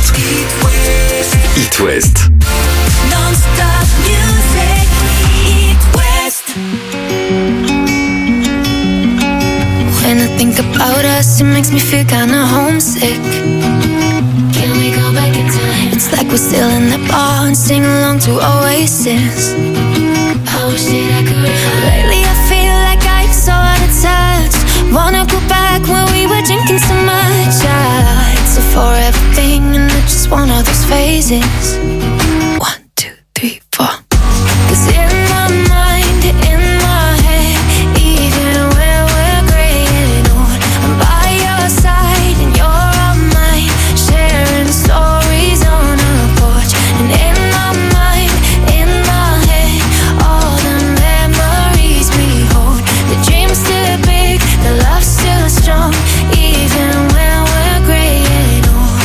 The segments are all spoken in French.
40. It West. Non-stop music. It West. When I think about us, it makes me feel kinda homesick. Can we go back in time? It's like we're still in the bar and sing along to Oasis. I wish that I could. Lately I feel like I'm so out of touch. Wanna go back when we were drinking so much. It's a forever thing and it's just one of those phases. 1, 2, 3, 4. 'Cause in my mind, in my head, even when we're gray and old, I'm by your side and you're on mine, sharing stories on a porch. And in my mind, in my head, all the memories we hold. The dream's still big, the love's still strong, even when we're gray and old.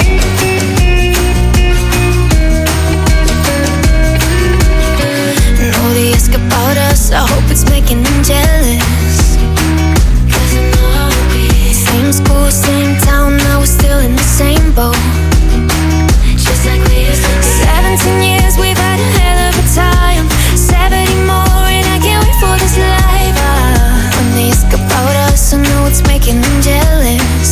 And all the ask about us, I hope it's making them jealous. 'Cause I know how it be. Same school, same town, now we're still in the same boat. Just like we used to be. 17 years, we've had a hell of a time. 70 more and I can't wait for this life. When they ask about us, I know it's making them jealous.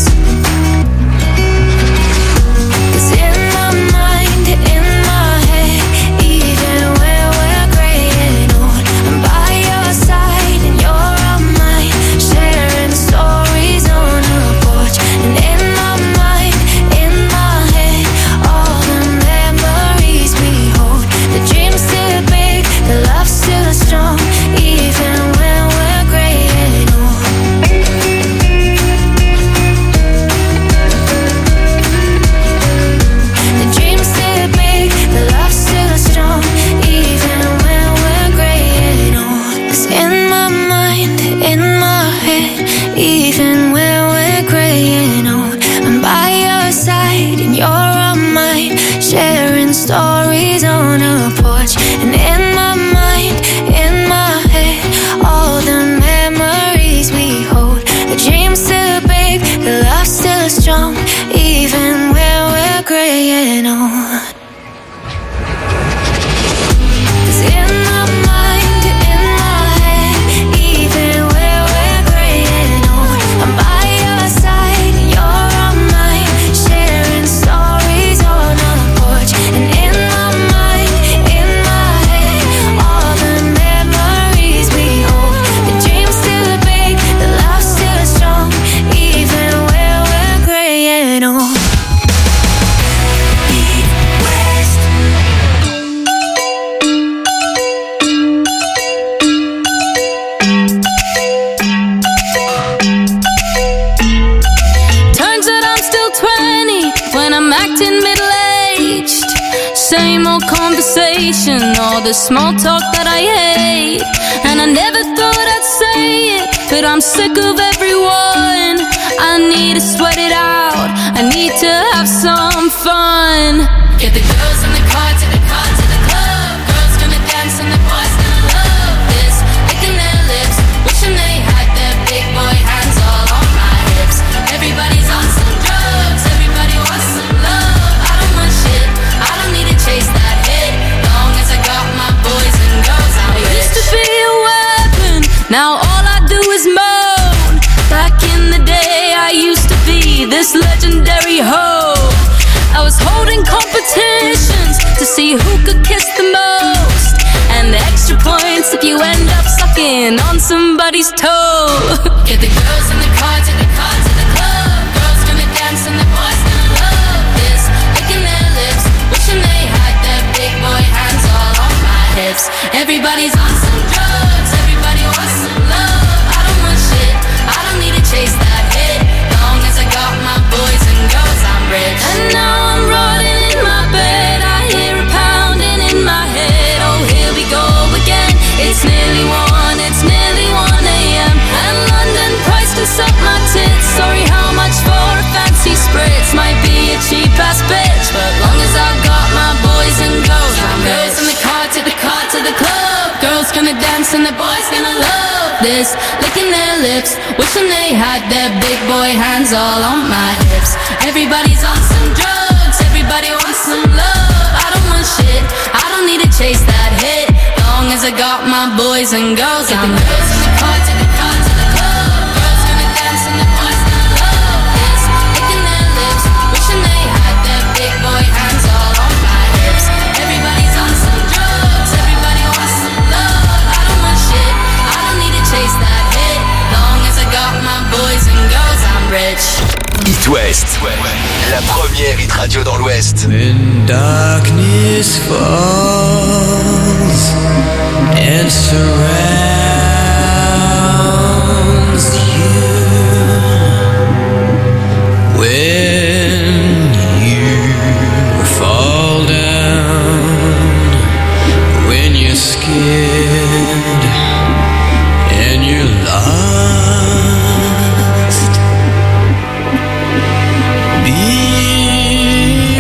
'Cause in my mind, in my head, even when we're gray and old, I'm by your side and you're on mine, sharing stories on a porch. And in my mind, in my head, all the memories we hold. The dream's still big, the love's still strong, even when we're gray and old. The dream's still big, the love's still strong, even when we're gray and old. 'Cause in my mind, in my head, even when we're gray and old, I'm by your side and you're on mine, sharing stories on a porch. And in my mind, in my head, all the memories we hold. The dream's still big, the love's still strong, even when we're gray and old. 'Cause in my mind, in my head, even when we're gray and old, I'm by your side and you're on mine, sharing stories on a porch. And in my mind, in my head, all the memories we hold. The dream's still big, the love's still strong, even when we're gray and old. It West. Turns out I'm still 20 when I'm acting middle-aged. Same old conversation, all the small talk that I hate. And I never thought I'd say it, but I'm sick of everyone. I need to sweat it out, I need to have some fun. Get the girls in the car to the club. Girls gonna dance and the boys gonna love this. Licking their lips, wishing they had their big boy hands all on my hips. Everybody's on some drugs, everybody wants some love. I don't want shit, I don't need to chase that hit. Long as I got my boys and girls, I'm rich. I used to be a weapon, now all I do is moan. Back in the day, I used to be this legendary hoe. I was holding competitions to see who could kiss the most, and extra points if you end up sucking on somebody's toe. Get the girls in the car to the club. Girls gonna dance and the boys gonna love this. Licking their lips, wishing they had their big boy hands all on my hips. Everybody's on some drugs, everybody wants some love. I don't want shit, I don't need to chase that hit. Long as I got my boys and girls, I'm rich. And now I'm rotting in my bed, I hear a pounding in my head. Oh, here we go again. It's nearly 1 a.m. And London priced to suck my tits. Sorry, how much for a fancy spritz? Might be a cheap ass bitch, but long as I got my boys and girls, I'm rich. Girls in the car to the club. Girls gonna dance and the boys gonna love this. Licking their lips, wishing they had their big boy hands all on my hips. Everybody's on some drugs, everybody Everybody wants some love. I don't want shit. I don't need to chase that hit. Long as I got my boys and girls, I'm girls in the car to the car to the club. Girls gonna dance and the boys gonna love this. Licking their lips, wishing they had their big boy hands all on my hips. Everybody's on some drugs. Everybody wants some love. I don't want shit. I don't need to chase that hit. Long as I got my boys and girls, I'm rich. It West, la première hit radio dans l'Ouest. When darkness falls and surrounds you, when you fall down, when you're scared and you're lost, be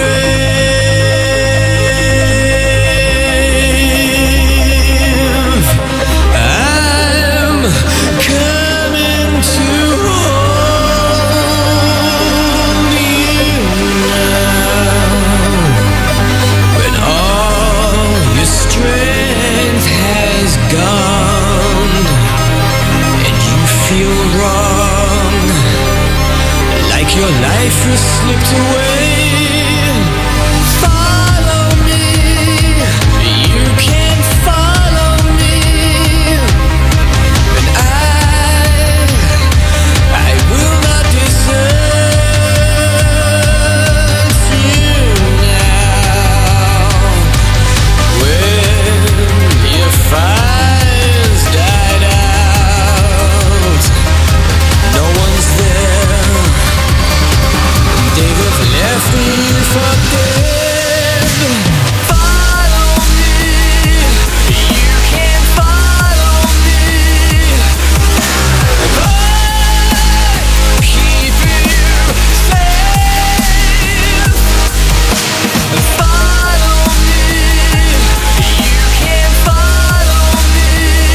brave. I'm coming to hold you now. When all your strength has gone and you feel wrong, like your life has slipped away. Follow me, you can follow me, and I will not desert you now. When your fire's died out, no one's there. They have left me for dead. Follow me, you can follow me. I'm keeping you safe. Follow me, you can follow me.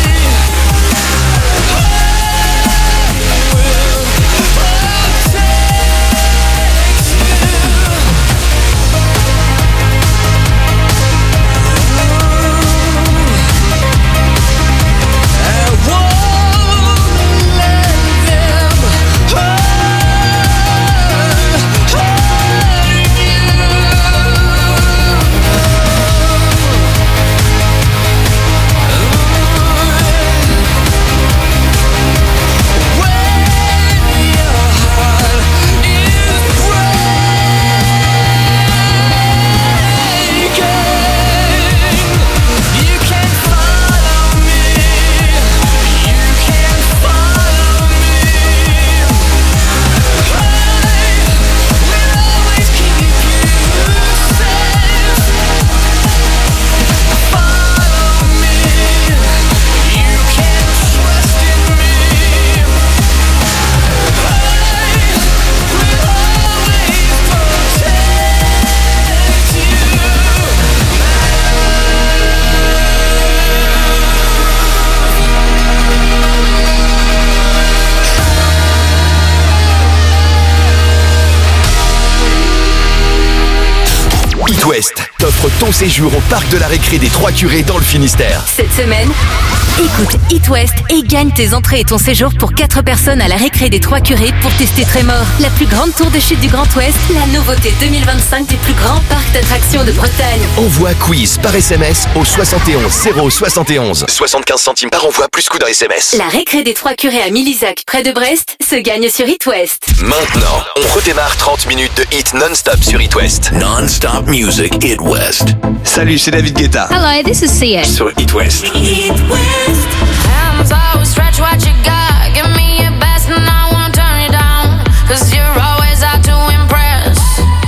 It West t'offre ton séjour au parc de la récré des Trois Curés dans le Finistère. Cette semaine, écoute It West et gagne tes entrées et ton séjour pour 4 personnes à la récré des Trois Curés pour tester Trémor, la plus grande tour de chute du Grand Ouest, la nouveauté 2025 du plus grand parc d'attractions de Bretagne. Envoie quiz par SMS au 71 071. 75 centimes par envoi plus coût d'un SMS. La récré des Trois Curés à Milizac, près de Brest, se gagne sur It West. Maintenant, on redémarre 30 minutes de hit non-stop sur It West. Non-stop music, It West. Salut, c'est David Guetta. Hello, this is Sia. Sur It West. It West. Hands always stretch what you got. Give me your best and I won't turn you down. 'Cause you're always out to impress.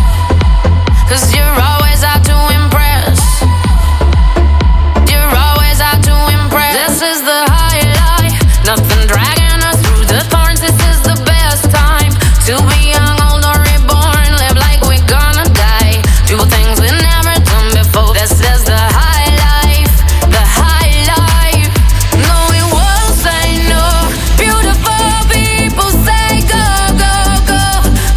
'Cause you're always out to impress. You're always out to impress. This is the high life. Nothing dragging us through the thorns. This is the best time to be young, old or reborn. Live like we're gonna die. Do things we never done before. This is the high life. The high life. No, we won't say no. Beautiful people say go, go, go.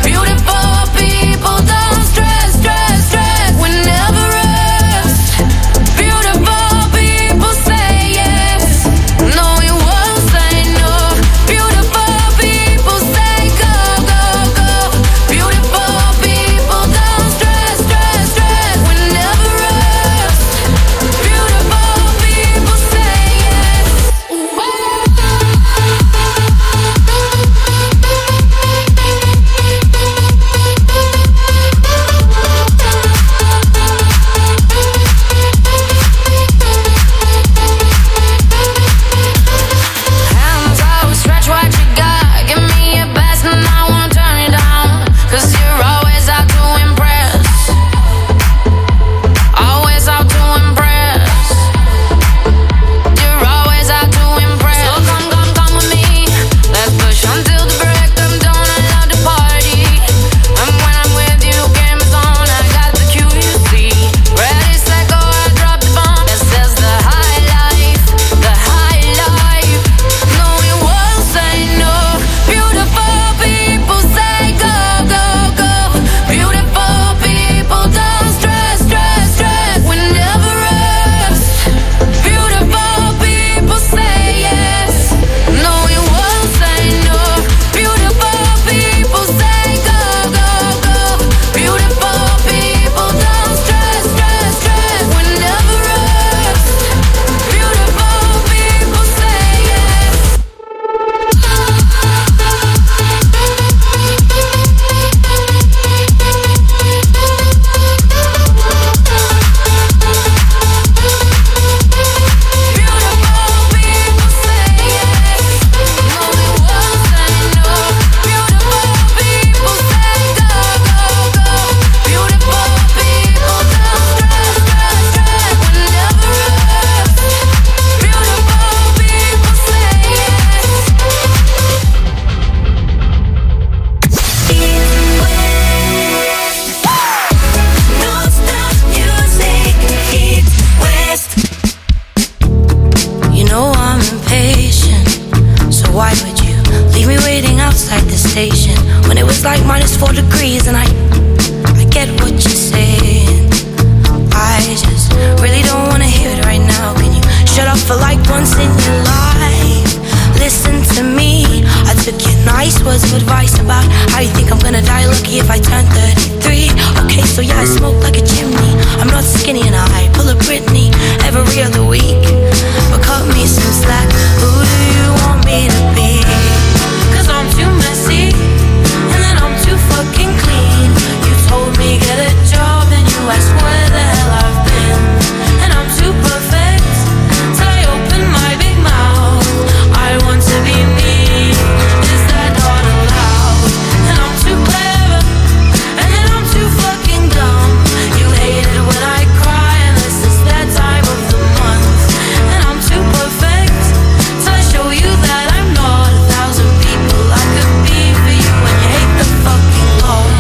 4 degrees, and I get what you're saying. I just really don't wanna hear it right now. Can you shut up for like once in your life? Listen to me. I took your nice words of advice about how you think I'm gonna die lucky if I turn 33. Okay, so yeah, I smoke like a chimney. I'm not skinny and I pull a Britney every other week. But cut me some slack. Who do you want me to be? 'Cause I'm too messy, and then I'm too fucking clean. You told me get a job, then you asked where the hell I've been. And I'm too perfect till I open my big mouth. I want to be me, is that not allowed? And I'm too clever, and then I'm too fucking dumb. You hate it when I cry, and this is that time of the month. And I'm too perfect till I show you that I'm not 1,000 people I could be for you. And you hate the fucking Lord.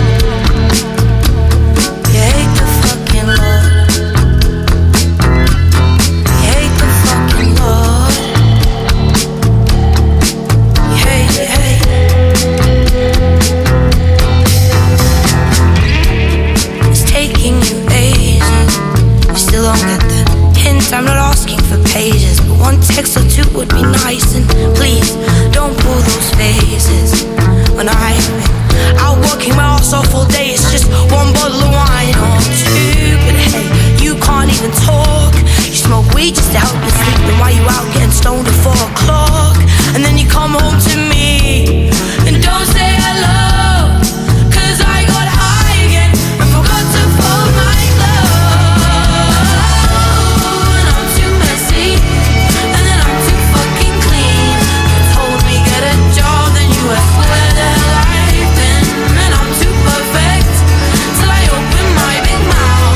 You hate the fucking Lord. You hate the fucking Lord. You hate it, hate it. It's taking you ages. You still don't get the hint. I'm not asking for pages, but one text or two would be nice. And please don't pull those phases. When I've been out working my ass off all day, it's just one bottle of wine or two. But hey, you can't even talk. You smoke weed just to help you sleep. Then why you out getting stoned at 4 o'clock? And then you come home to me and don't say hello. 'Cause I got high again and forgot to fold my clothes. And I'm too messy, and then I'm too fucking clean. You told me get a job, then you asked where the hell I've been. And I'm too perfect till I open my big mouth.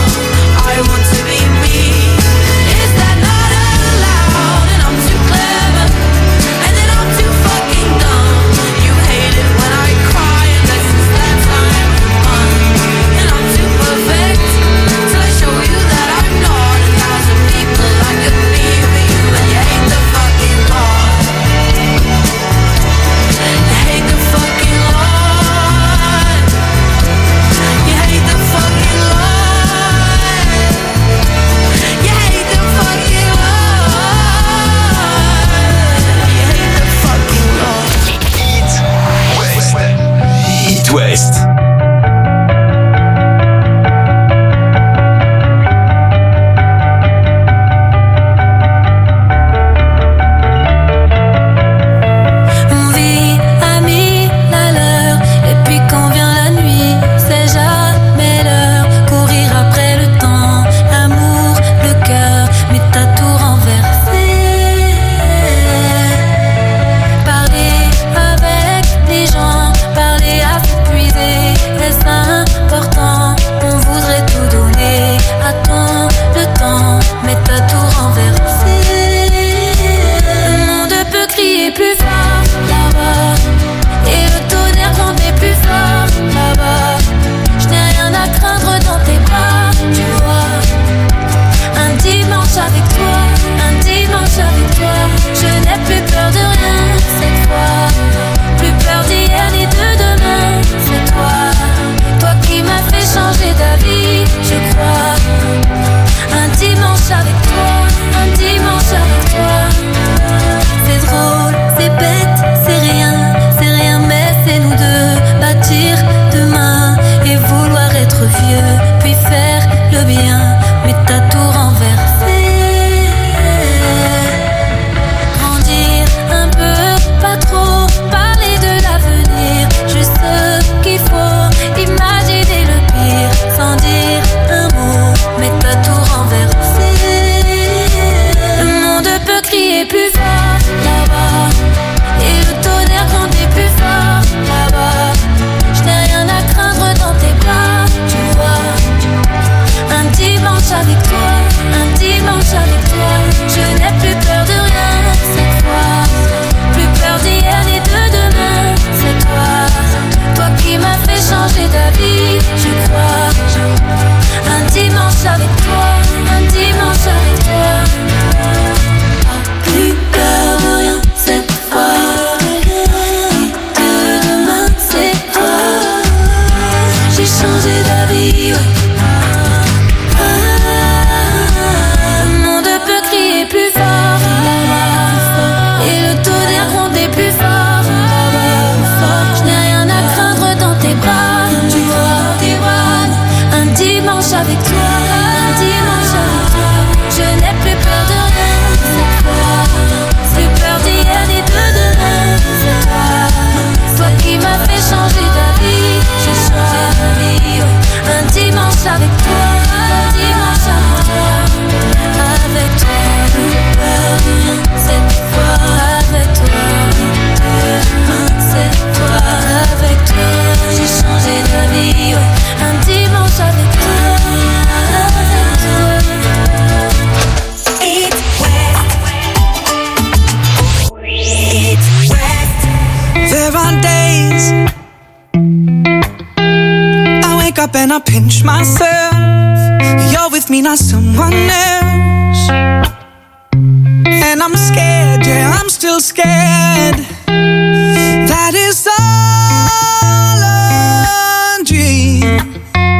up and I pinch myself. You're with me, not someone else. And I'm scared, yeah, I'm still scared. That is all a dream.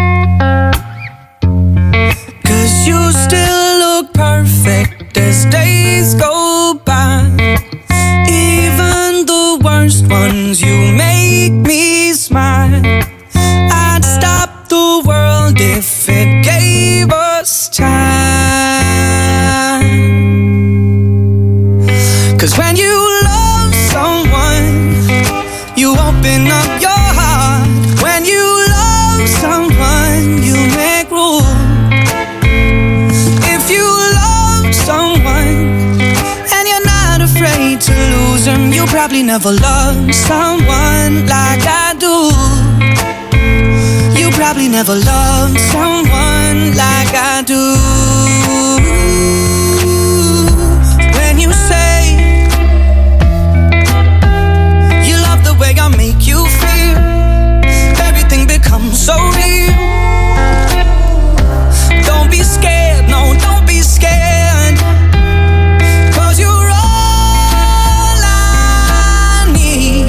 'Cause you still look perfect as days go by. Even the worst ones, you make me smile. I'd stop the world if it gave us time. 'Cause when you love someone, you open up your heart. When you love someone, you make room. If you love someone and you're not afraid to lose them, you probably never loved someone like I do. You probably never loved someone like I do. When you say you love the way I make you feel, everything becomes so real. Don't be scared, no, don't be scared. 'Cause you're all I need.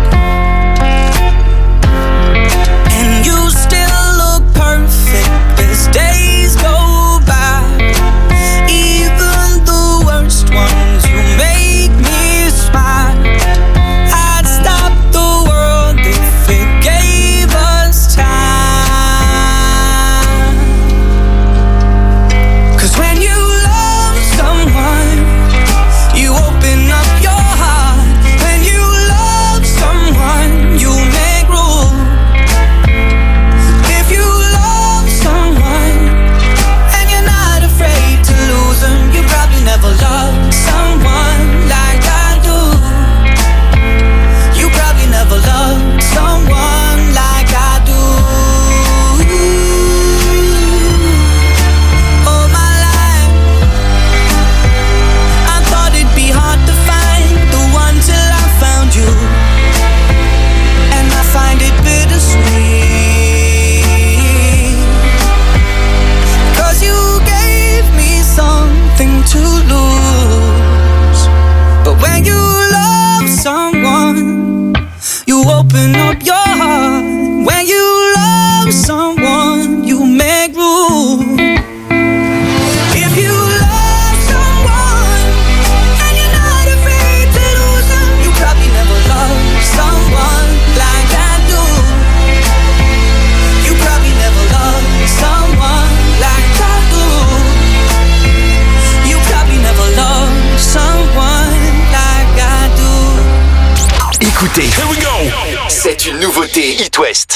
And you still look perfect as days go by. Even the worst ones, you make me smile. I'd stop the world if it gave us time. 'Cause when you love someone, you open up your heart. When you love someone, you make room. If you love someone and you're not afraid to lose them, you probably never loved someone like I do. You probably never loved someone like I do. All my life I thought it'd be hard to find the one till I found you. And I find it bittersweet. 'Cause you gave me something to lose. But when you love someone, you open up your heart. When you love someone, you make room. If you love someone and you're not afraid to lose them, you probably never loved someone like I do. You probably never loved someone like I do. You probably never loved someone like I do. Écoutez, here we go. C'est une nouveauté It West.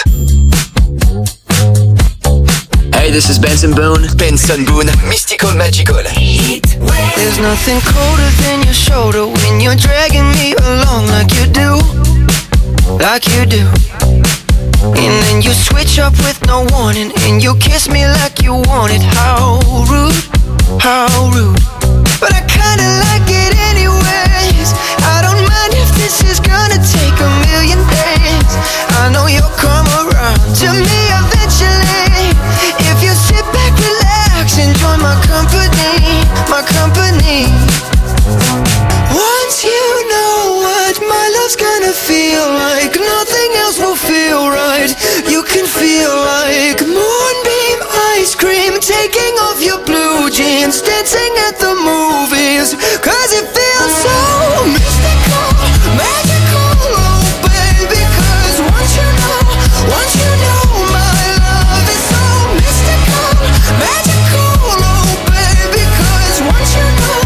Hey, this is Benson Boone. Benson Boone, Mystical Magical. There's nothing colder than your shoulder when you're dragging me along like you do. Like you do. And then you switch up with no warning and you kiss me like you want it. How rude, how rude. But I kinda like it anyways. I don't mind if this is gonna take a million days. I know you'll come around to me eventually. If you sit back, relax, enjoy my company, my company. Once you know what my love's gonna feel like, nothing else will feel right. You can feel like moonbeam ice cream, taking off your blue jeans, dancing at the movies. 'Cause it feels so mystical, magical, oh baby. 'Cause once you know my love is so mystical, magical, oh baby. 'Cause once you know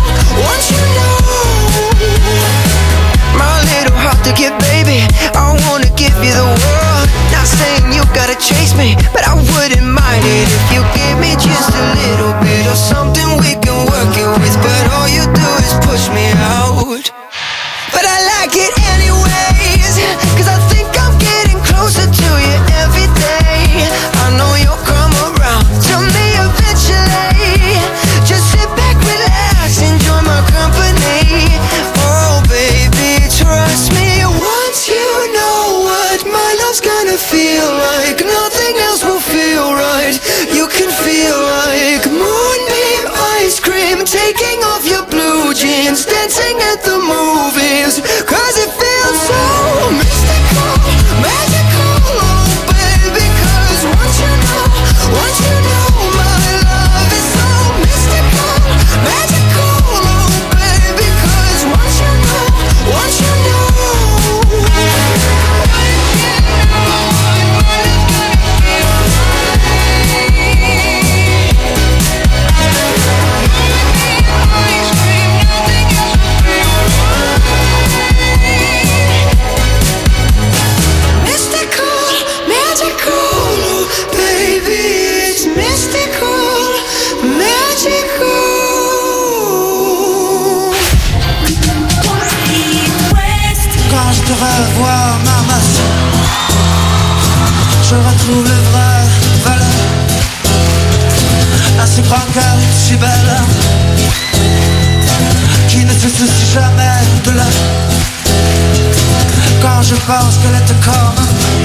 my little heart to give, baby, I wanna give you the world. Not saying you gotta chase me, but I wouldn't mind it if you give me just a little bit of something we can work it with. But all you do is push me out. But I like it anyways, 'cause I think I'm getting closer to you every day. I know you'll come around to me eventually. Just sit back, relax, enjoy my company. Oh baby, trust me. Once you know what my love's gonna feel like, nothing else will feel taking off your blue jeans, dancing at the movies, 'cause it feels so mystical, magical, oh baby, 'cause once you know my love is so mystical, magical, oh baby, 'cause once you know te revoir, maman, je retrouve le vrai valeur. Un si grand cœur, si belle, qui ne se soucie jamais de l'heure. Quand je pense qu'elle était comme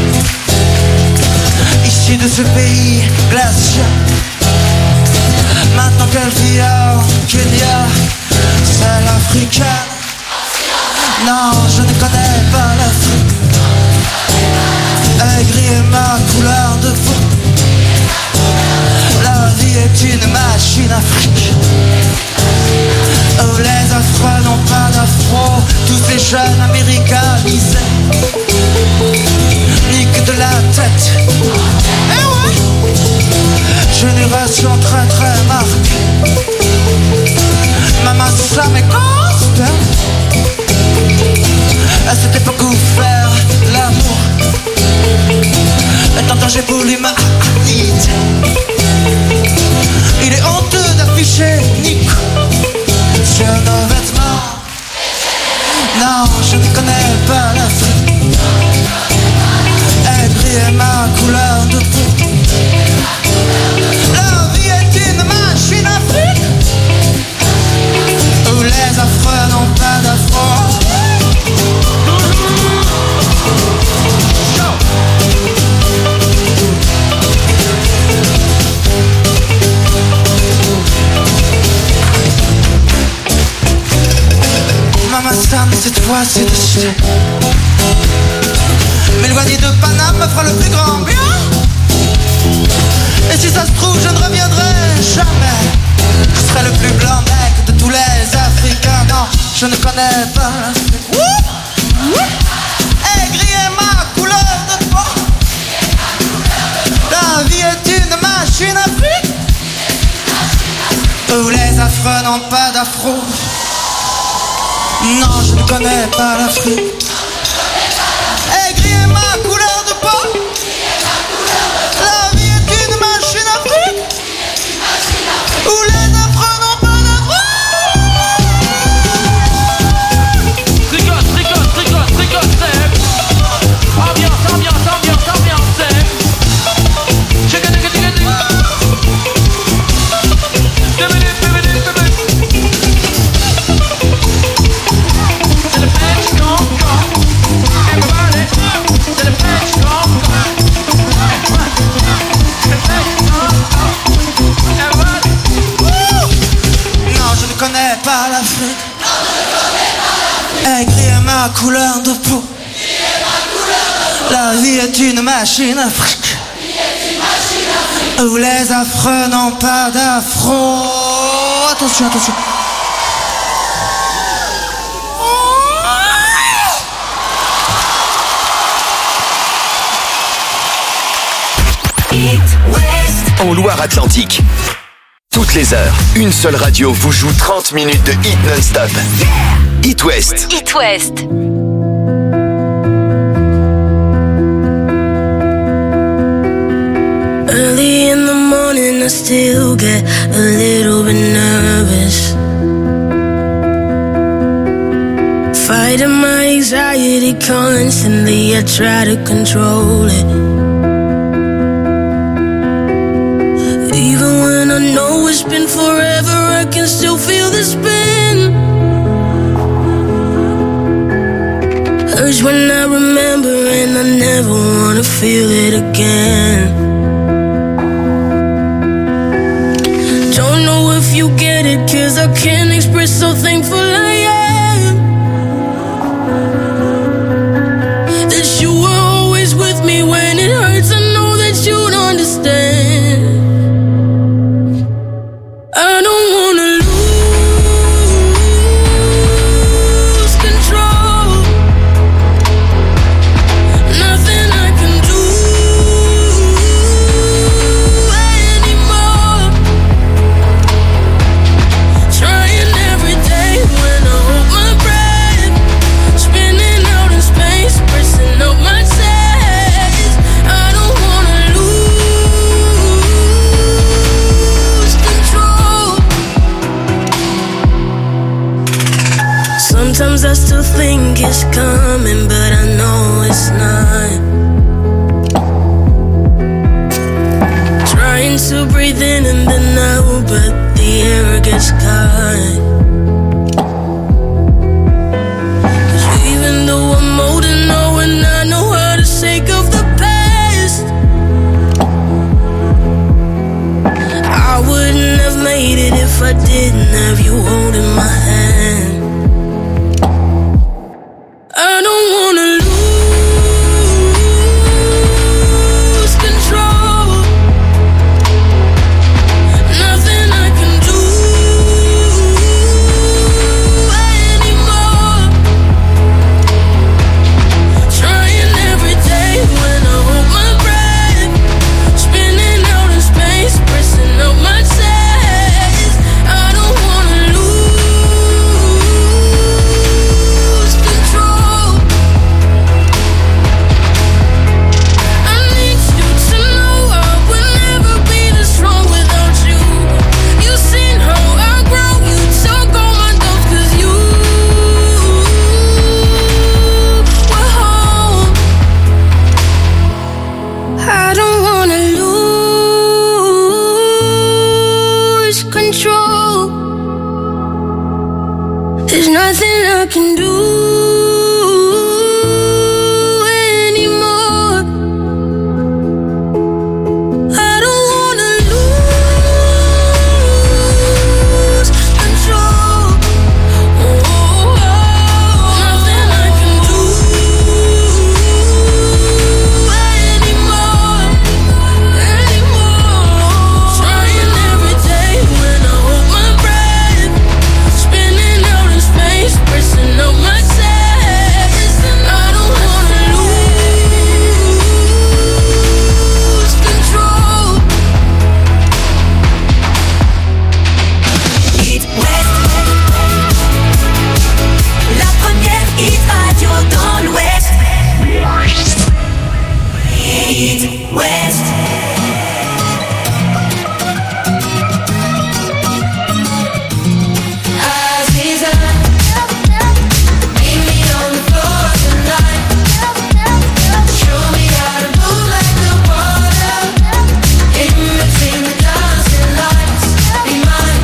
issue de ce pays glacial, maintenant qu'elle vit au Kenya, c'est l'Africaine. Non, je ne connais pas l'Afrique. Aigri est ma couleur de peau. La vie est une machine afrique. Oh, les affreux n'ont pas d'afro. Tous ces jeunes américanisés niquent de la tête. Eh ouais, génération très très marquée. Maman, ça m'est gospel. À cette époque où faire l'amour est en danger pour l'humanité. Il est honteux d'afficher Nico sur nos vêtements. Non, je ne connais pas l'Afrique. Aigri est ma couleur de peau. La vie est une machine afrique où les affreux n'ont pas d'afro. Maman Sam, cette fois c'est décidé. M'éloigner de Paname me fera le plus grand bien. Et si ça se trouve, je ne reviendrai jamais. Je serai le plus blanc mec de tous les Africains. Non, je ne connais pas l'Afrique. Aigri est ma couleur de peau. La vie est une machine afrique où les affreux n'ont pas d'afro. Non, je ne connais pas l'Afrique. Aigri est ma couleur de peau. La vie est une machine afrique où les affreux n'ont pas d'afro. Tricote, tricote, tricote, tricote, sec. Ambiance, ambiance, ambiance, ambiance, sec. Chicken, chicken, chicken, chicken. C'est le French Cancan. Everybody. C'est le French Cancan. C'est le French Cancan. Everybody. Non, je ne connais pas l'Afrique. Aigri est ma couleur de peau. La vie est une machine afrique où les affreux n'ont pas d'afro. Attention, attention. En Loire-Atlantique. Toutes les heures, une seule radio vous joue 30 minutes de hit non-stop. It West. It West. Early in the morning I still get a little bit nervous. Fighting my anxiety constantly, I try to control it. Even when I know it's been forever, I can still feel the spin. Hurts when I remember and I never wanna feel it again. Don't know if you get it, 'cause I can't express how thankful I am that you were always with me when it hurts. I know that you'd understand. I don't wanna lose control. Nothing I can do anymore. Trying every day when I hold my breath, spinning out in space, pressing up my chest. I don't wanna lose control. Sometimes I still think it's coming, but I know it's not. Trying to breathe in and then out, but the air gets caught. 'Cause even though I'm older now and I know how to shake off the past, I wouldn't have made it if I didn't have you holding my hand. I don't wanna lose control. Nothing I can do anymore. Trying every day when I hold my breath, spinning out in space, pressing up my chest. I don't wanna lose control. I need you to know I would never be this strong without you. You've seen how I grow, you took all my doubts 'cause you were home. I don't wanna lose control. There's nothing I can do anymore. I don't wanna lose control. Nothing I can do anymore. Trying every day when I hold my breath, spinning out in space, pressing up my chest. I don't wanna lose control. It West, la première hit radio dans l'Ouest. It West. Aziza, meet me on the floor tonight. Show me how to move like the water in between the dancing lights. Be mine,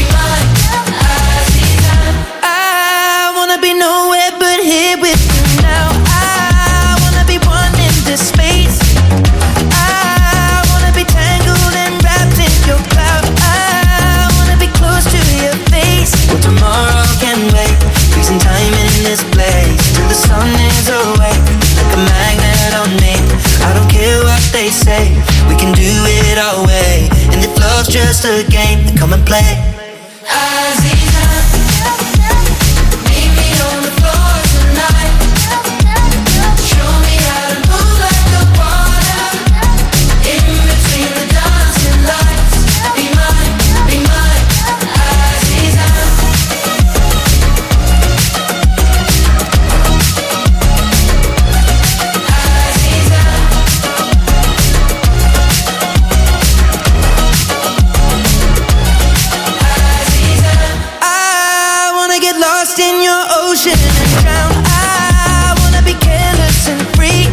Aziza. I wanna be nowhere but here with you now. I wanna be one in this space. I wanna be tangled and wrapped in your cloud. I wanna be close to your face. Well, tomorrow can wait. Freezing time in this place till the sun is away. Like a magnet on me. I don't care what they say. We can do it our way. And if love's just a game, then come and play. Aziza, meet me on the floor tonight. Show me how to move like the water in between the dancing lights. Be mine, Aziza. I wanna get lost in your ocean and drown. I wanna be careless and free.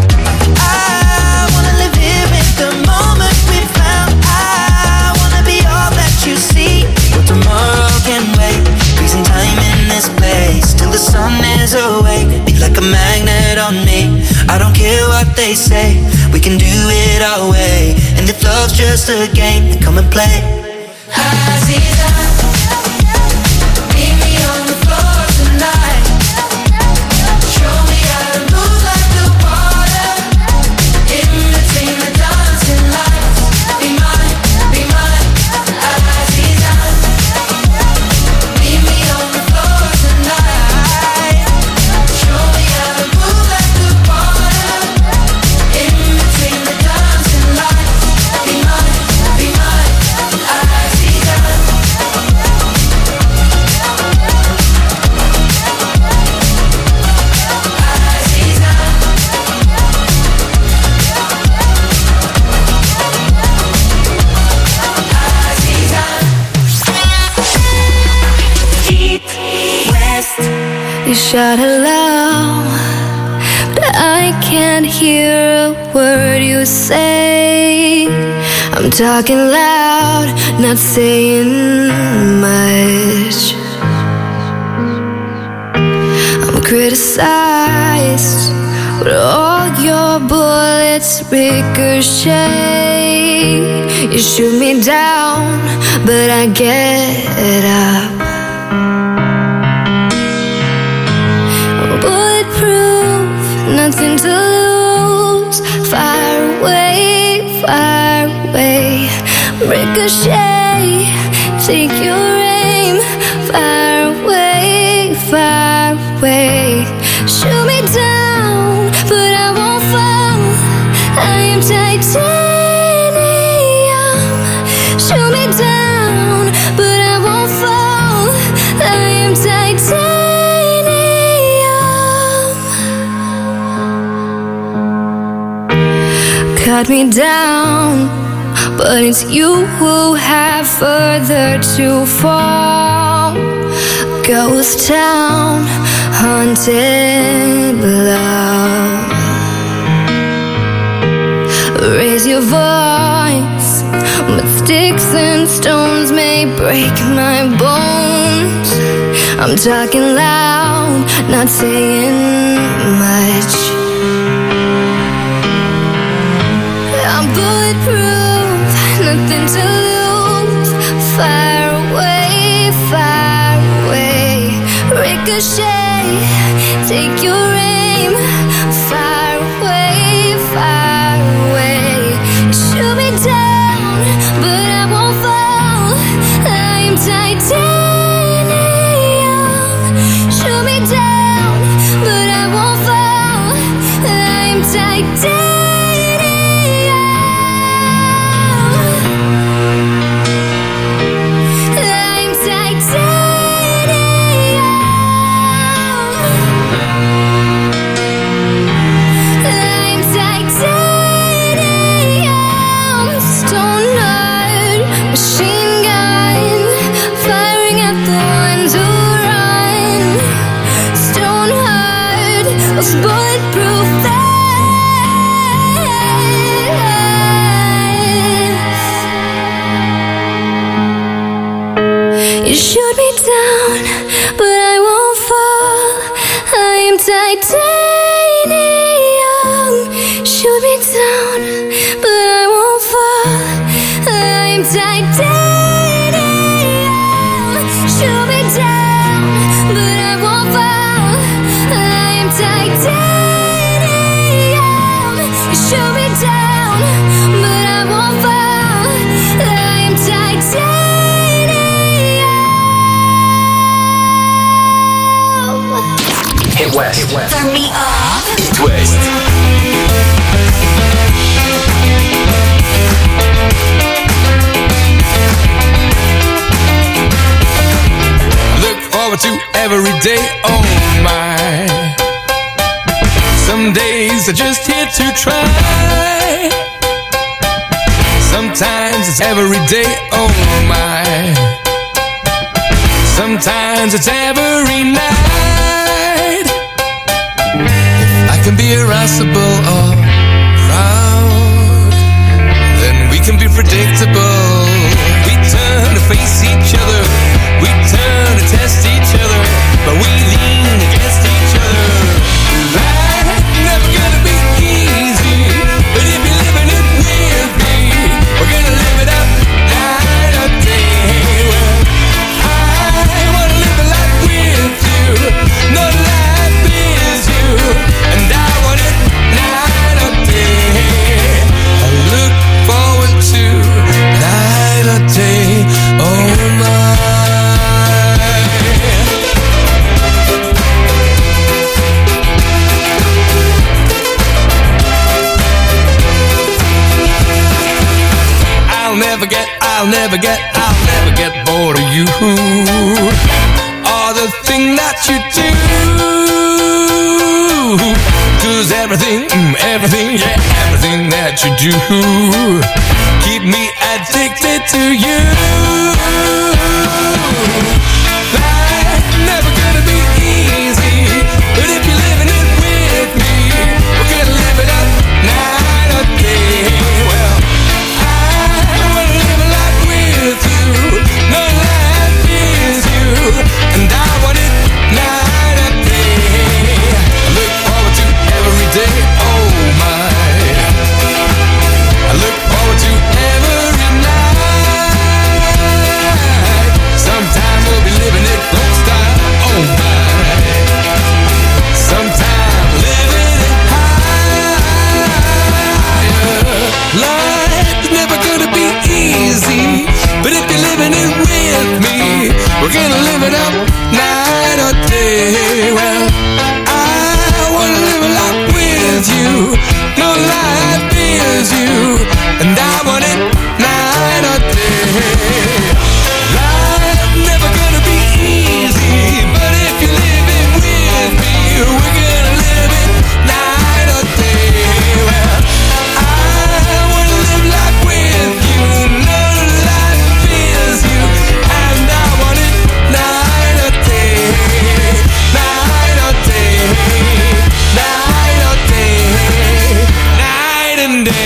I wanna live here in the moment we found. I wanna be all that you see. Well, tomorrow can wait. Freezing time in this place till the sun is awake. Be like a magnet on me. I don't care what they say. We can do it our way. And if love's just a game, then come and play. Aziza, You shout aloud, but I can't hear a word you say. I'm talking loud, not saying much. I'm criticized, but all your bullets ricochet. You shoot me down, but I get up. I'm bulletproof, nothing to lose. Fire away, fire away. Ricochet, take your aim. Fire away, fire away. Shoot me down, but I won't fall. I am titanium. Shoot me down, but I won't fall. I am titanium. Cut me down, but it's you who have further to fall. Ghost town, haunted love. Raise your voice, but sticks and stones may break my bones. I'm talking loud, not saying much. I'm bulletproof, nothing to lose. Fire away, fire away. Ricochet, take your aim. Fire away, fire away. Shoot me down, but I won't fall. I'm titanium. Shoot me down, but I won't fall. I'm titanium. Bulletproof vest. You shoot me down, but I won't fall. I am titanium. Shoot me down, but I won't fall. I am titanium. Shoot me down, but I won't fall. I am titanium. You shoot me down, but I won't fall. I am titanium. Hit West. Turn me up. Hit West. Look forward to every day, oh my. Some days are just here to try. Sometimes it's every day, oh my. Sometimes it's every night. If I can be irascible or proud, then we can be predictable. We turn to face each other, we turn to test each other, but we lean against each other. Life's never gonna be easy, but if you're living it with me, we're gonna live it up night or day. Well, I wanna live a life with you, no life is you, and I want it night or day. I look forward to night or day, oh my. I'll never get bored of you or the thing that you do. 'Cause everything that you do keep me addicted to you. Life's never gonna be easy, We're gonna live it up night or day. Well, I wanna live a life with you. No life is you, and I want it night or day. Life never gonna be easy, but if you're living with me, we're gonna live it night or day. Well, I wanna live life with you. No life is you, and I want it night or day. Night or day. Night or day. Night and day.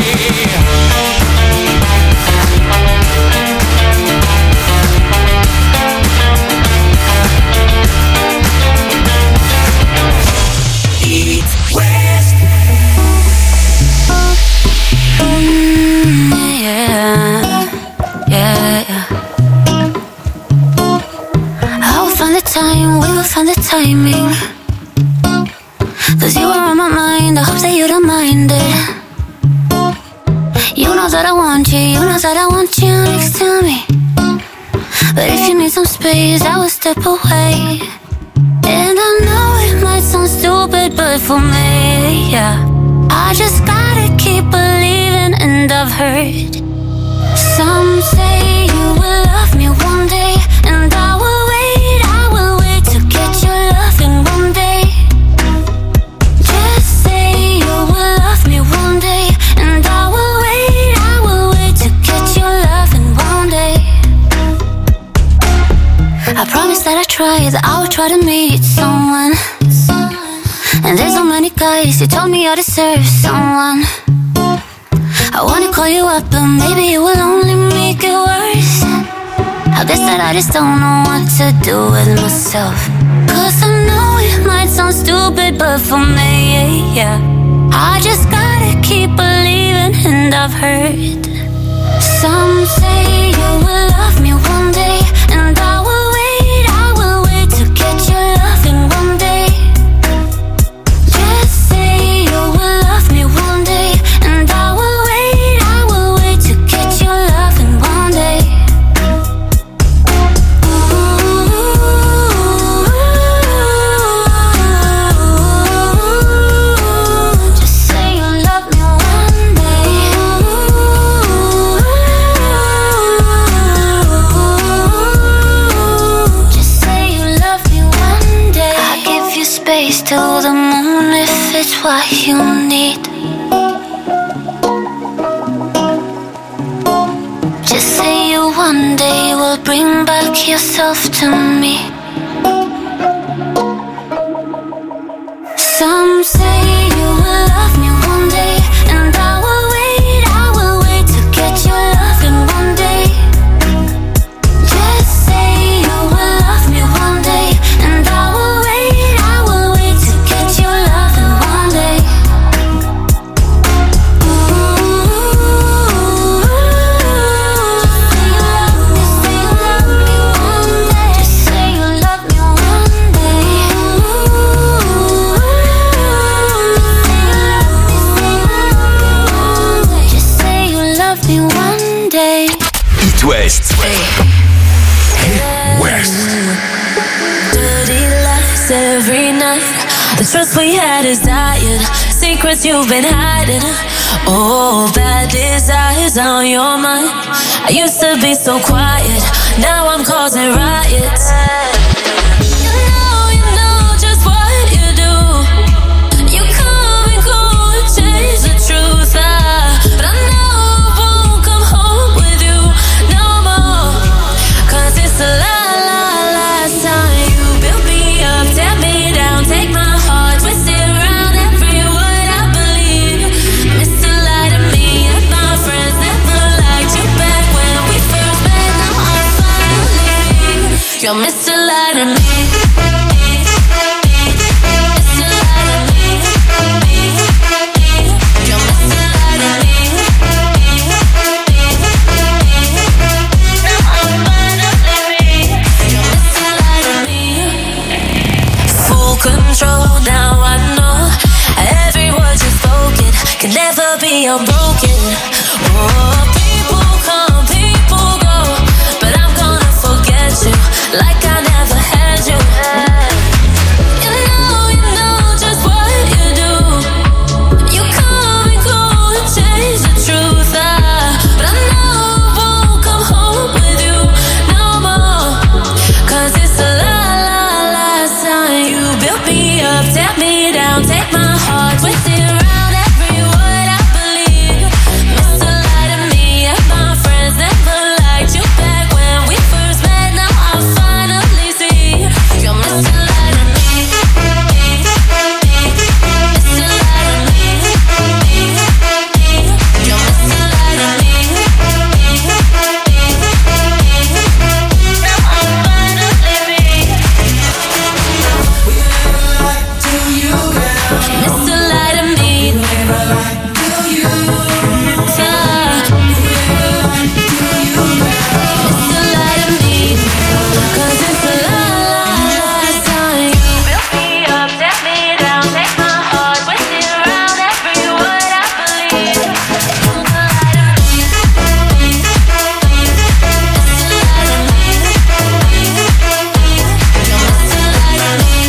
Find the timing, 'cause you are on my mind. I hope that you don't mind it. You know that I want you, you know that I want you next to me. But if you need some space, I will step away. And I know it might sound stupid, but for me, yeah, I just gotta keep believing. And I've heard some say you will love me one day, and I will to get your loving one day. Just say you will love me one day, and I will wait to get your loving one day. I promise that I try, that I will try to meet someone. And there's so many guys who told me I deserve someone. I wanna call you up, but maybe it will only make it worse. I guess that I just don't know what to do with myself. 'Cause I know it might sound stupid, but for me, yeah, I just gotta keep believing. And I've heard some say you will love me one day, and I will wait to get your loving one day. Just say you will love me one day, and I will wait to get your loving one day. To the moon if it's what you need. Just say you one day will bring back yourself to me. Some say you will love me one day, and I will wait to get your loving one day. Just say you will love me one day, and I will wait to get your loving one day. Just say you love me one day. Just say you love me one day. It West. It West. Dirty lies every night. The trust we had is dying. Secrets you've been hiding. Oh, bad desires on your mind. I used to be so quiet. Now I'm causing riots. You know just what you do. You come and go and change the truth. But I know I won't come home with you no more. 'Cause it's a last time you built me up, tear me down, take my heart, twist it around every word I believe. Mr. Lie to me and my friends never liked you back when we first met. Now I'm finally you're Mr. Lie to me. Mr. Lie to me. You're Mr. Lie to me. Now I'm finally you're Mr. Lie to me. Full control, now I know every word you spoken can never be unbroken. Oh, people come, people go, but I'm gonna forget you. like I never had you. You know just what you do. You come and go and change the truth. But I know I won't come home with you no more. 'Cause it's the last time you built me up, tear me down, take my heart, twist it around every word I believe. Mr. Lie to me and my friends never liked you back when we first met. Now I finally see you're Mr. Lie to me. Mr. Lie to me. You're Mr. Lie to me. Now I finally see. Mr. Lie to me. Mr. Lie to me. 'Cause it's the last time you built me up, tear me down, take my heart, twist it around every word I believe. Mr. Lie to me. Mr. Lie to me. You're Mr. Lie to me.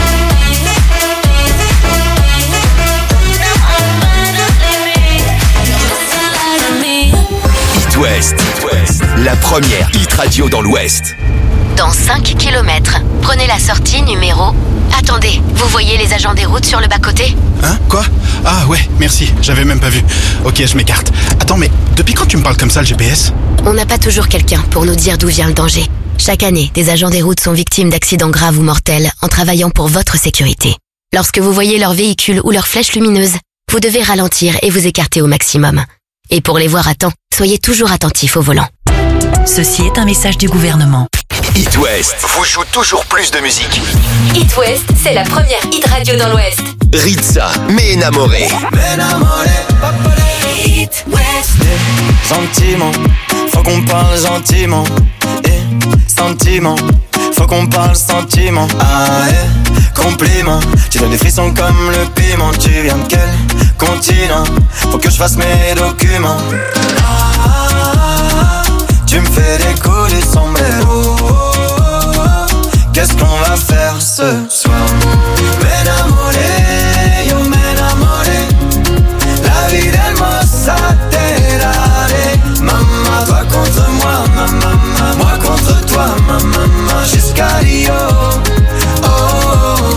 Now I finally see you're Mr. Lie to me. It West, la première hit radio dans l'Ouest. Dans 5 km, prenez la sortie numéro... Attendez, vous voyez les agents des routes sur le bas-côté? Hein? Quoi? Ah ouais, merci, j'avais même pas vu. Ok, je m'écarte. Attends, mais depuis quand tu me parles comme ça, le GPS? On n'a pas toujours quelqu'un pour nous dire d'où vient le danger. Chaque année, des agents des routes sont victimes d'accidents graves ou mortels en travaillant pour votre sécurité. Lorsque vous voyez leur véhicule ou leur flèche lumineuse, vous devez ralentir et vous écarter au maximum. Et pour les voir à temps, soyez toujours attentifs au volant. Ceci est un message du gouvernement. It West vous joue toujours plus de musique. It West, c'est la première hit radio dans l'Ouest. Ritza, Me Enamoré. It West. Sentiment, faut qu'on parle gentiment. Sentiment, faut qu'on parle sentiment. Ah compliment, tu donnes des frissons comme le piment. Tu viens de quel continent? Faut que je fasse mes documents. Tu me fais des coups du sombrero. Qu'est-ce qu'on va faire ce soir? M'enamoré, yo m'enamoré. La vie hermosa te daré. Maman, toi contre moi, maman, moi contre toi, maman, jusqu'à Rio. Oh, oh, oh.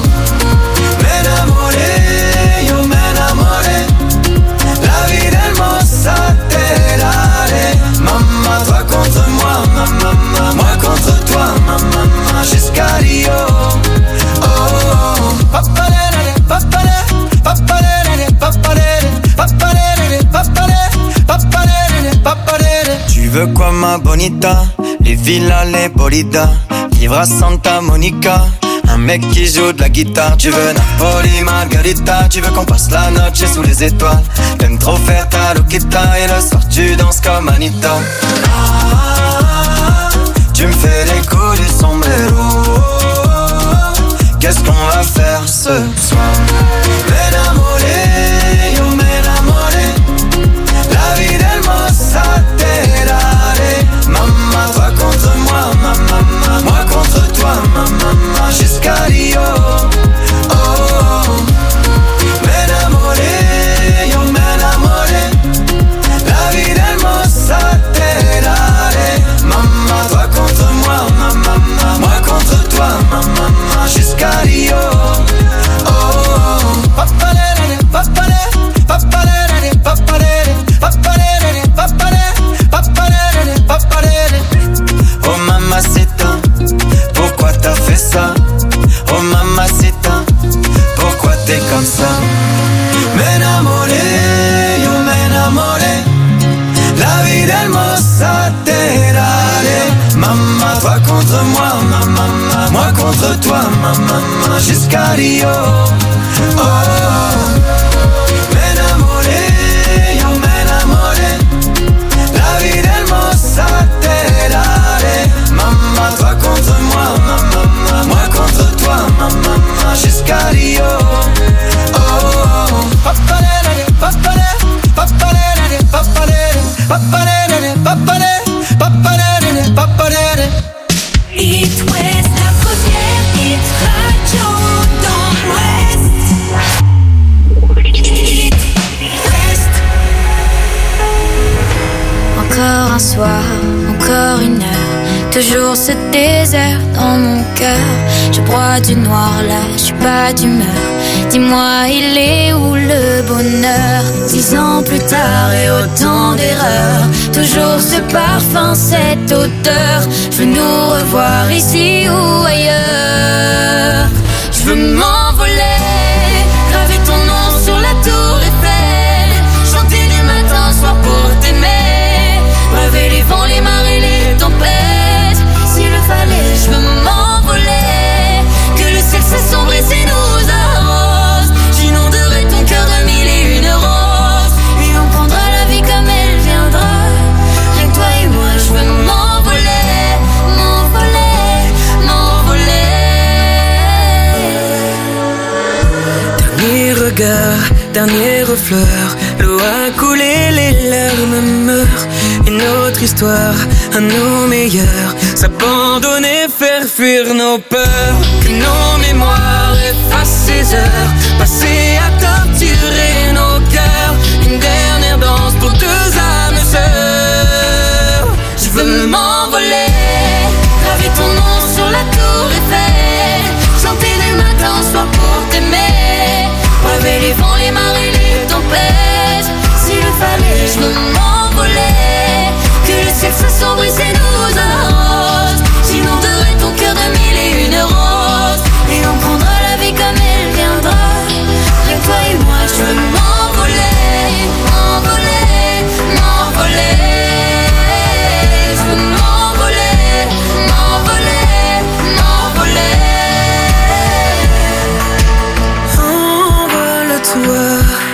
M'enamoré, yo m'enamoré. La vie hermosa te daré. Maman, toi contre moi, maman, moi contre toi, maman, jusqu'à Rio. Oh, oh. Papalere, papalere, papalere, papalere, papalere, papalere, papalere, papalere. Tu veux quoi ma bonita? Les villas, les bolidas, vivre à Santa Monica. Un mec qui joue de la guitare. Tu veux Napoli, Margarita. Tu veux qu'on passe la noche sous les étoiles. T'aimes trop faire ta loquita. Et le soir tu danses comme Anita. Tu me fais les coups du sombrero. Qu'est-ce qu'on va faire ce soir? M'enamoré, yo m'enamoré. La vie hermosa te daré. Maman, toi contre moi, maman, moi contre toi, maman, jusqu'à Rio. Oh, oh. M'enamoré, yo m'enamoré. La vie hermosa te daré. Maman, toi contre moi, maman, moi contre toi, maman, jusqu'à Rio. Oh, oh. Papalere, papalere, papalere, papalere, papalere, papalere, papalere, papalere. Oh mamacita, pourquoi t'as fait ça? Oh mamacita, pourquoi t'es comme ça? M'enamoré, yo m'enamoré. La vie hermosa te daré. Maman, toi contre moi, maman, moi contre toi, maman, jusqu'à Rio. Oh, oh. M'enamoré, yo m'enamoré. La vie hermosa te daré. Maman, toi contre moi, maman, moi contre toi, maman, jusqu'à Rio. Oh, oh. Papalere, papalere, papalere, papalere, papalere, papalere, papalere, papalere. It West. toujours ce désert dans mon cœur. Je broie du noir là, je suis pas d'humeur. Dis-moi, il est où le bonheur? 10 ans plus tard et autant d'erreurs, toujours ce parfum, cette odeur. Je veux nous revoir ici ou ailleurs. Je veux m'envoler, graver ton nom sur la tour Eiffel, chanter du matin au soir pour t'aimer, braver les vents, les marées, les tempêtes. S'il le fallait, je veux m'envoler, que le ciel s'assombrisse et nous arrose. J'inonderai ton cœur de 1001 roses, et on prendra la vie comme elle viendra. Rien que toi et moi, je veux m'envoler, m'envoler, m'envoler. Dernier regard, dernière fleur, l'eau a coulé, les larmes meurent. Une autre histoire, à nos meilleurs, s'abandonner, faire fuir nos peurs. Que nos mémoires effacent ces heures passées à torturer nos cœurs. Une dernière danse pour deux âmes sœurs. Je veux m'envoler, graver ton nom sur la tour Eiffel, chanter du matin au soir pour t'aimer, braver les vents, les marées, les tempêtes. S'il le fallait, je veux m'envoler, que le ciel s'assombrisse et nous arrose. J'inonderai ton cœur de 1001 roses, et on prendra la vie comme elle viendra. Rien que toi et moi, je veux m'envoler, m'envoler, m'envoler. Je veux m'envoler, m'envoler, m'envoler. Envole-toi,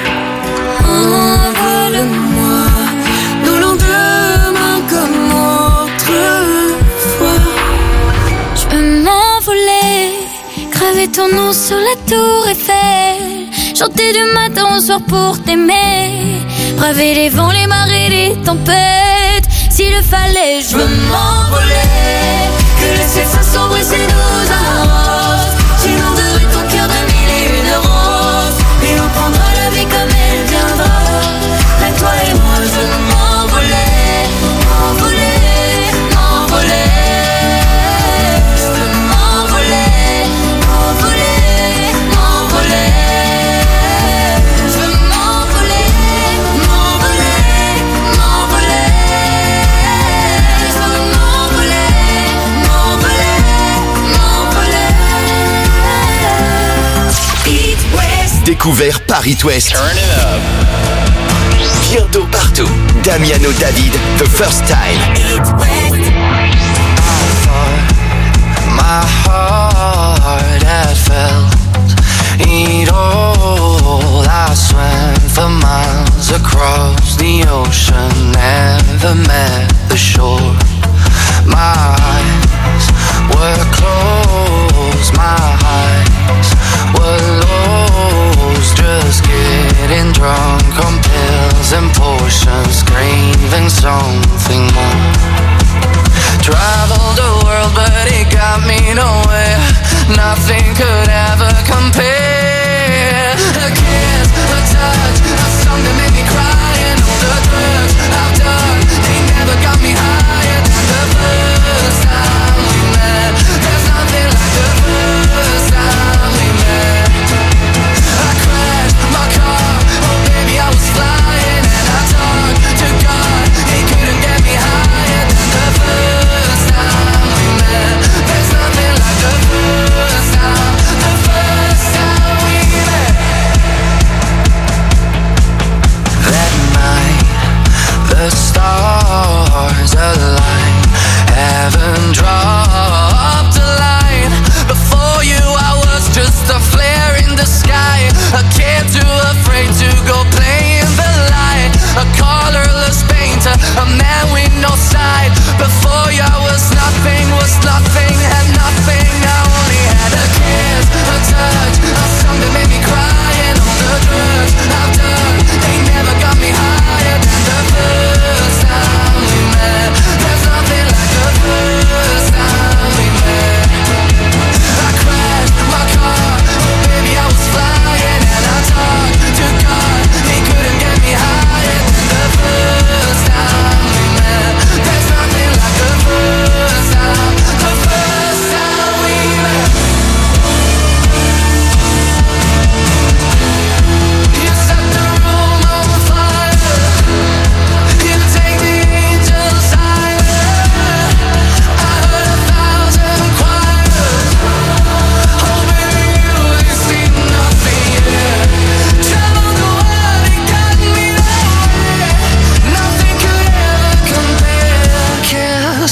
envole-moi, nos lendemains comme autrefois. Je veux m'envoler, graver ton nom sur la tour Eiffel, chanter du matin au soir pour t'aimer, braver les vents, les marées, les tempêtes. S'il le fallait, je veux m'envoler, que le ciel s'assombrisse et nous arrose. J'inonderai ton cœur de 1001 roses, et on prendra la vie comme elle viendra. Là, toi et moi, je veux m'envoler, m'envoler, m'envoler. Je veux m'envoler, m'envoler, m'envoler. Je veux m'envoler, m'envoler, m'envoler. Je veux m'envoler, m'envoler, m'envoler. It West. Découvert par It West. Turn it up. Bientôt partout. Damiano David, The First Time. It West. My heart had felt it all. I swam for miles across the ocean, never met the shore. My eyes were closed, my eyes were lost, just getting drunk on pills and potions, craving something more. Traveled the world but it got me nowhere, nothing could ever compare. A kiss, a touch, a song that made me cry, and all the drugs I've done, they never got me higher than the first time.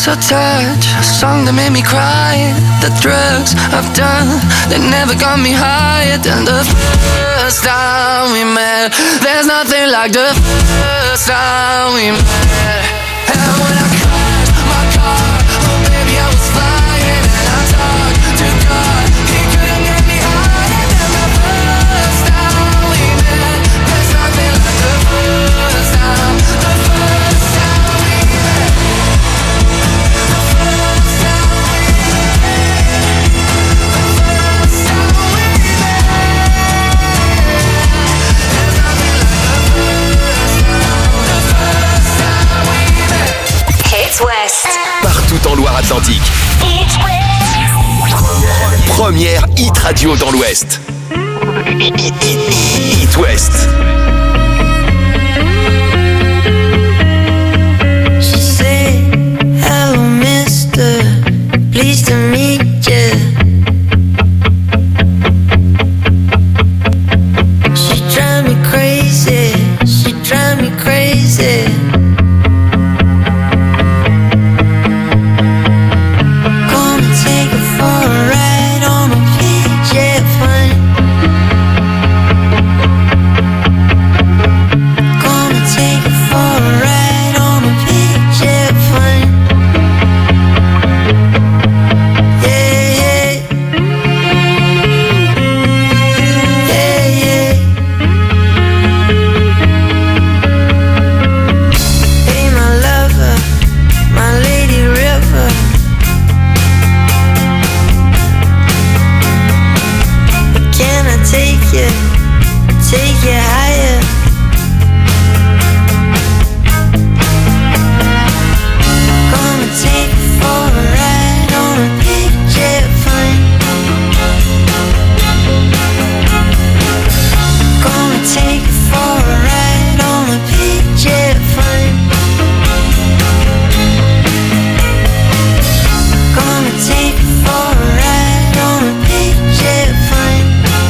lost your touch, a song that made me cry. The drugs I've done, they never got me higher than the first time we met. There's nothing like the first time we met. And when I crashed my car, oh baby I was flying. And I talked to God, he couldn't get me higher than the first time we met. There's nothing like the first time, the first time we met. The first time we met. The first time we met. There's nothing like the first time we met. Hits West. Partout en Loire-Atlantique. Première hit radio dans l'Ouest. Hit West. She said, hello mister, pleased to meet you. She drive me crazy, she drive me crazy. Gonna take her for a ride on a PJ fun. Gonna take her for a ride on a PJ fun. Yeah, yeah. Yeah, yeah. Hey, my lover, my lady river. Can I take you higher? Gonna take you for a ride on a big jet plane. Gonna take you for a ride on a big jet plane. Gonna take you for a ride on a big jet plane.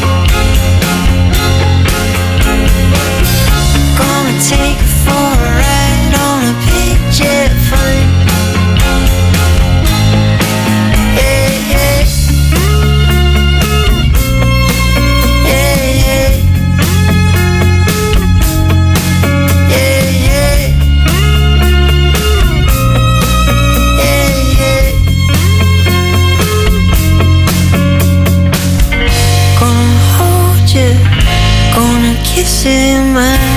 Gonna take you for a ride on a big jet plane. Yeah, yeah. Yeah, yeah. Yeah, yeah. Yeah, yeah. Gonna hold you, gonna kiss you in my